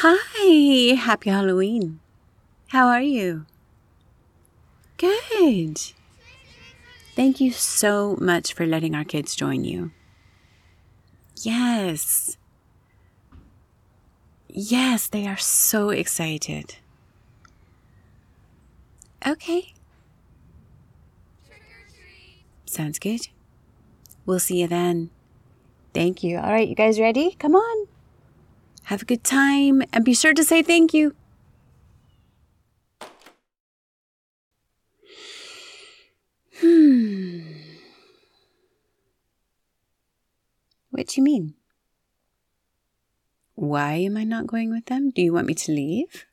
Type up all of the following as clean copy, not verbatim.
Hi, happy Halloween. How are you? Good. Thank you so much for letting our kids join you. Yes. Yes, they are so excited. Okay. Sounds good. We'll see you then. Thank you. All right, you guys ready? Come on. Have a good time and be sure to say thank you. What do you mean? Why am I not going with them? Do you want me to leave?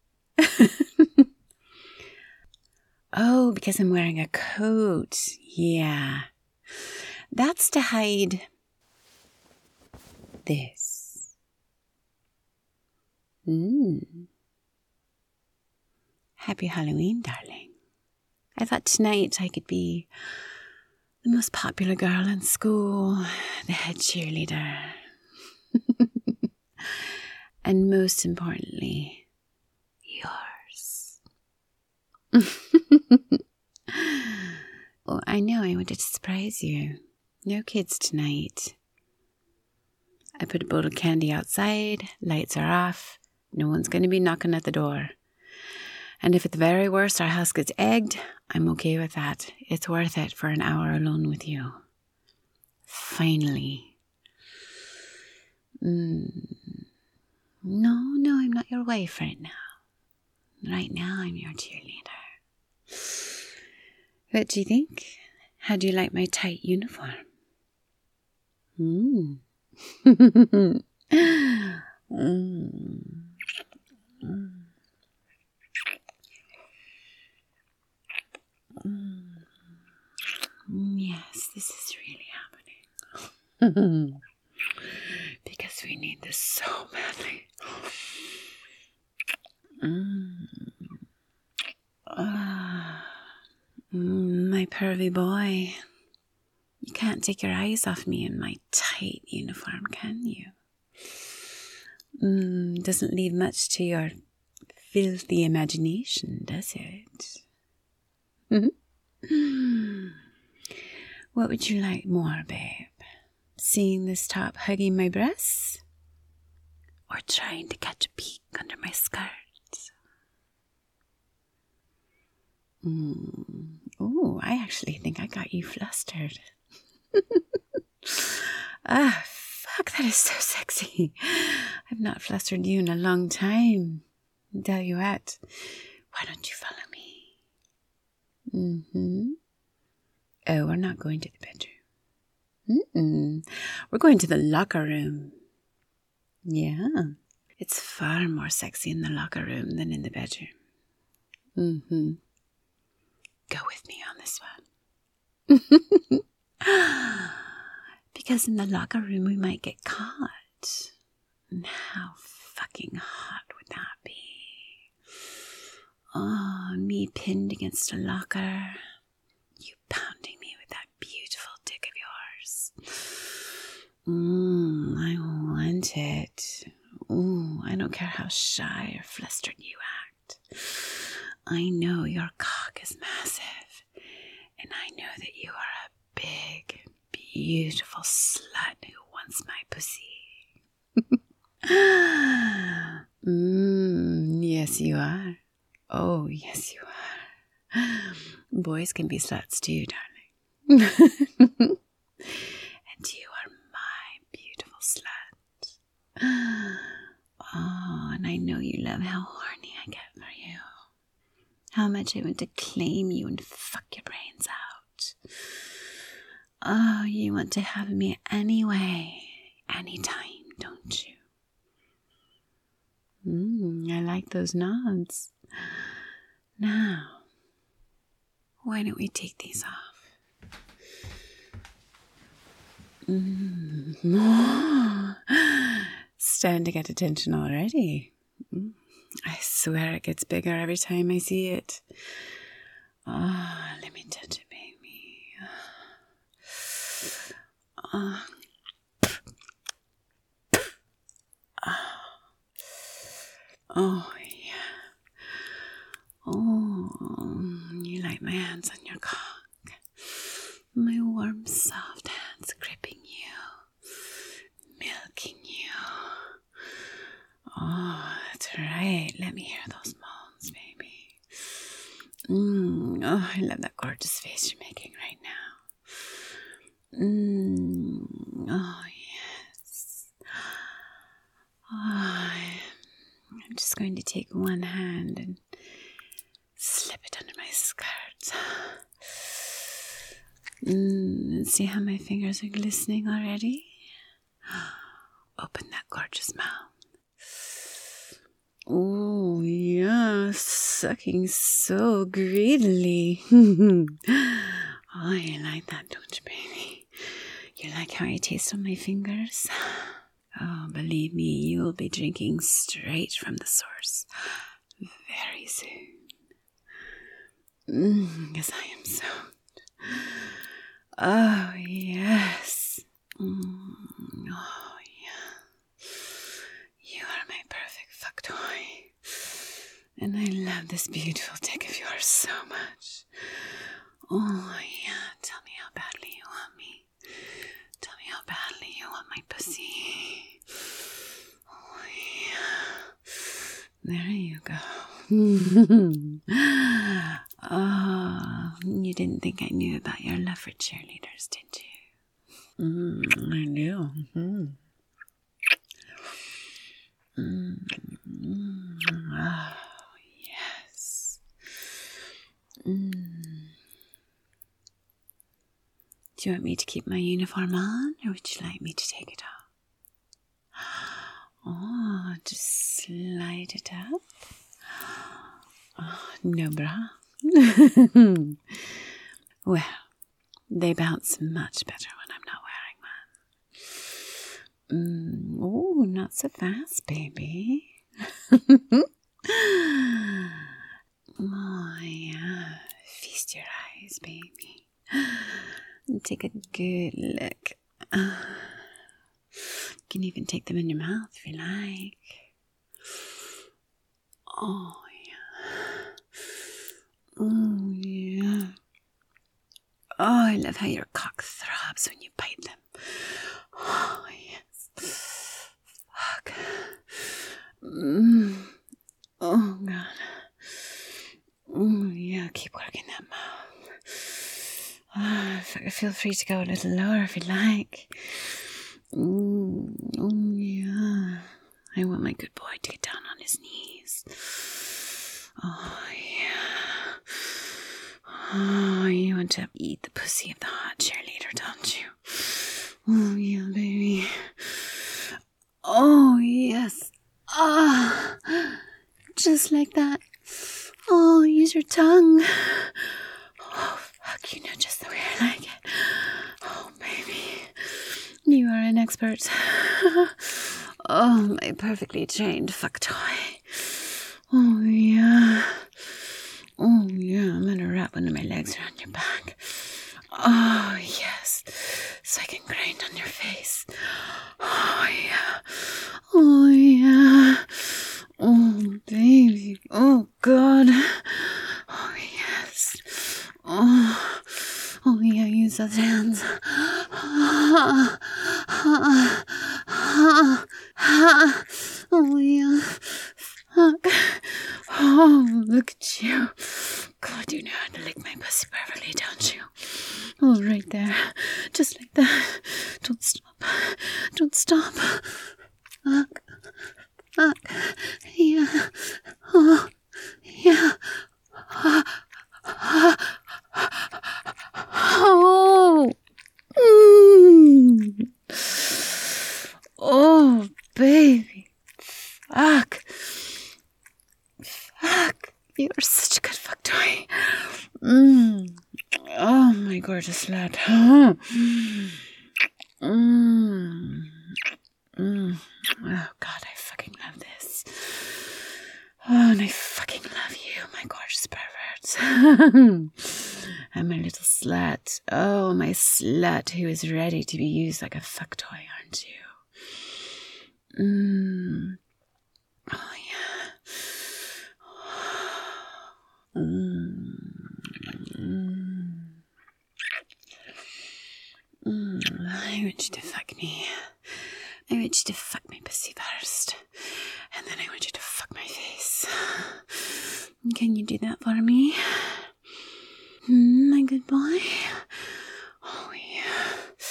Oh, because I'm wearing a coat. Yeah. That's to hide this. Happy Halloween, darling. I thought tonight I could be the most popular girl in school, the head cheerleader. And most importantly, yours. Oh, I know I wanted to surprise you. No kids tonight. I put a bowl of candy outside, lights are off, no one's going to be knocking at the door. And if at the very worst our house gets egged, I'm okay with that. It's worth it for an hour alone with you. Finally. No, I'm not your wife right now. Right now I'm your cheerleader. What do you think? How do you like my tight uniform? Yes, this is really happening. Because we need this so badly. My pervy boy. You can't take your eyes off me in my tight uniform, can you? Doesn't leave much to your filthy imagination, does it? What would you like more, babe? Seeing this top hugging my breasts? Or trying to catch a peek under my skirt? Oh, I actually think I got you flustered. Fuck, that is so sexy. I've not flustered you in a long time. I'll tell you what, why don't you follow me? Oh, we're not going to the bedroom. We're going to the locker room. Yeah, it's far more sexy in the locker room than in the bedroom. Go with me on this one. Because in the locker room we might get caught. And how fucking hot would that be? Oh, me pinned against a locker. You pounding me with that beautiful dick of yours. I want it. I don't care how shy or flustered you act. I know your cock is massive. And I know that you are a big, beautiful slut who wants my pussy. Yes, you are. Oh, yes, you are. Boys can be sluts too, darling. And you are my beautiful slut. Oh, and I know you love how horny I get for you. How much I want to claim you and fuck your brains out. Oh, you want to have me anyway, anytime, don't you? I like those nods. Now, why don't we take these off? Starting to get attention already. I swear it gets bigger every time I see it. Oh, let me touch it, baby. Oh, yeah. Oh, you like my hands on your cock. My warm, soft hands gripping you, milking you. Oh, that's right. Let me hear those moans, baby. Oh, I love that gorgeous face you're making right now. Oh, yes. Oh, I'm just going to take one hand and slip it under my skirt. See how my fingers are glistening already? Open that gorgeous mouth. Oh, yeah, sucking so greedily. Oh, you like that, don't you, baby? You like how I taste on my fingers? Oh, believe me, you will be drinking straight from the source very soon. Because I am soaked. Oh, yes. Oh, yeah. You are my perfect fuck toy. And I love this beautiful dick of yours so much. Oh, yeah. Tell me how badly you want me. Tell me how badly you want my pussy. Oh, yeah. There you go. Oh, you didn't think I knew about your love for cheerleaders, did you? I do. Oh, yes. Do you want me to keep my uniform on, or would you like me to take it off? Oh, just slide it up. Oh, no bra. Well, they bounce much better when I'm not wearing one. Oh, not so fast, baby. Oh, yeah. Feast your eyes, baby. Take a good look. You can even take them in your mouth if you like. Oh, yeah. Oh, yeah. Oh, I love how your cock throbs when you bite them. Oh, yes. Fuck. Oh, God. Oh, yeah, keep working that mouth. Oh, feel free to go a little lower if you like. Oh, yeah. I want my good boy to get down on his knees. Oh, yeah. Oh, you want to eat the pussy of the hot cheerleader, don't you? Oh, yeah, baby. Oh, yes. Ah, just like that. Oh, use your tongue. Oh, fuck, you know just the way I like it. Oh, baby. You are an expert. Oh, my perfectly trained fuck toy. Oh, yeah. Oh, yeah, I'm going to wrap one of my legs around your back. Oh, yes. So I can grind on your face. Oh, yeah. Oh, yeah. Oh, baby. Oh, God. Oh, yes. Oh, yeah, use those hands. Oh, yeah. Oh, look at you. God, you know how to lick my pussy perfectly, don't you? Oh, right there. Just like that. Don't stop. Don't stop. Fuck. Yeah. Oh, yeah. Oh. Oh, baby. Fuck. You're such a good fuck toy. Oh, my gorgeous lad. Oh, God, I fucking love this. Oh, and I fucking love you, my gorgeous perverts. And my little slut. Oh, my slut who is ready to be used like a fuck toy, aren't you? Oh, yeah. I want you to fuck me. I want you to fuck my pussy first. And then I want you to fuck my face. Can you do that for me? My good boy? Oh, yeah.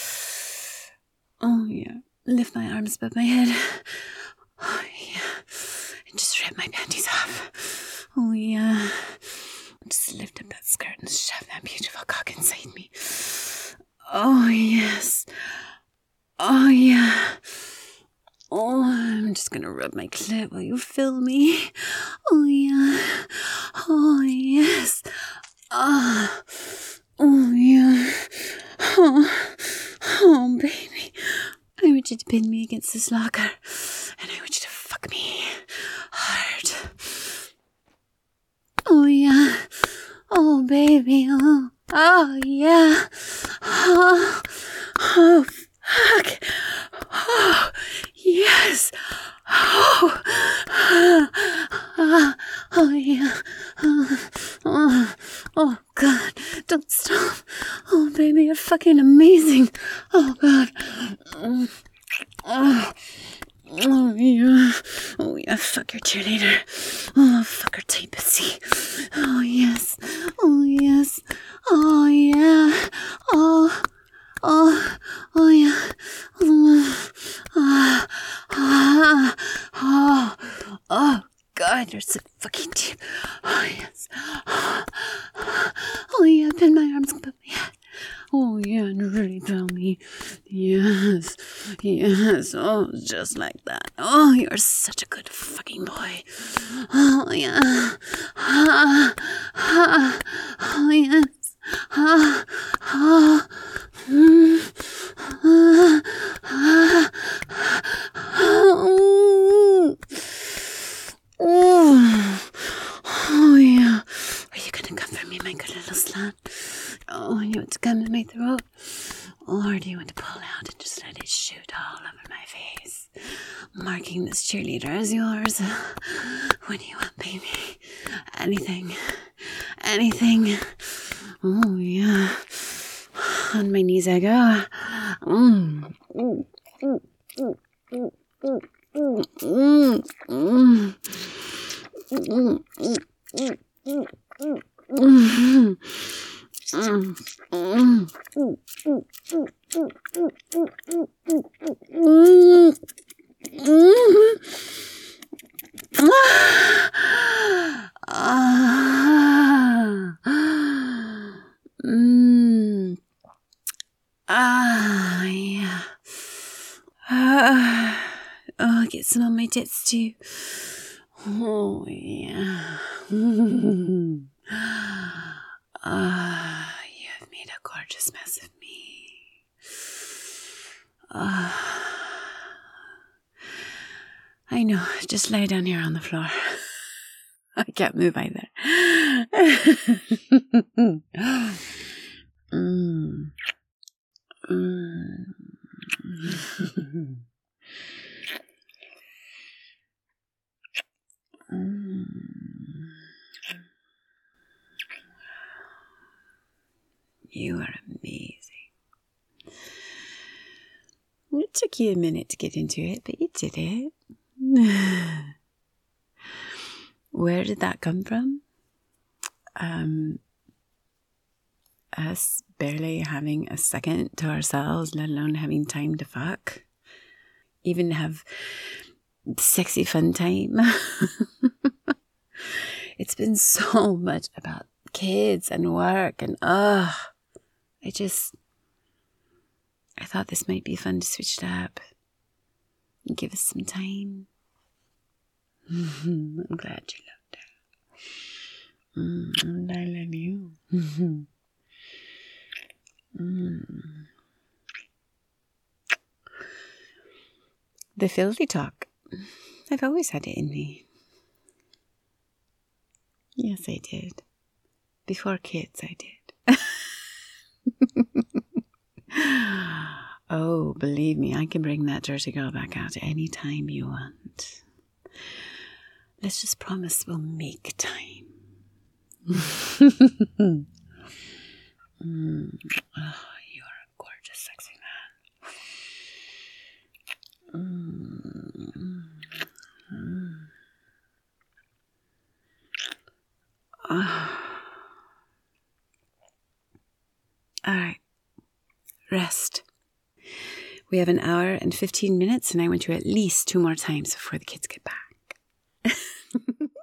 Oh, yeah. Lift my arms above my head. Oh, yeah. And just rip my panties off. Oh, yeah. Just lift up that skirt and shove that beautiful cock inside me. Oh, yes. Oh, yeah. Oh, I'm just gonna rub my clit while you fill me. Oh, yeah. Oh, yes. Oh, yeah. Oh, baby. I want you to pin me against this locker. And I want you to fuck me hard. Oh, yeah. Oh, baby. Oh, yeah. Oh, fuck. Oh, yes. Oh, yeah. Oh, God. Don't stop. Oh, baby, you're fucking amazing. Oh, God. Oh, yeah. Oh, yeah. Fuck your cheerleader. Oh, fuck her tight pussy. Oh, yes. Oh, yes. Oh, yeah. Oh, yeah. Oh, God, you're so fucking deep. Oh, yes. Oh, yeah, pin my arms above my head. Oh, yeah, and really tell me. Yes. Oh, just like that. Oh, you're such a good fucking boy. Oh, yeah. Oh, yes. Oh, yeah. Are you gonna come for me, my good little slut? Oh, you want to come in my throat? Or do you want to pull out and just let it shoot all over my face, marking this cheerleader as yours? What do you want, baby? Anything. Oh, yeah. On my knees I go. Yeah. Oh, get some on my tits too. Oh, yeah. You have made a gorgeous mess of me. I know, just lay down here on the floor. I can't move either. You are amazing. It took you a minute to get into it, but you did it. Where did that come from? Us barely having a second to ourselves, let alone having time to fuck. Even have sexy fun time. It's been so much about kids and work and I thought this might be fun to switch it up and give us some time. I'm glad you loved it. And I love you. The filthy talk. I've always had it in me. Yes, I did. Before kids, I did. Oh, believe me, I can bring that dirty girl back out any time you want. Let's just promise we'll make time. Oh, you are a gorgeous, sexy man. All right. Rest. We have an hour and 15 minutes, and I want you at least 2 more times before the kids get back.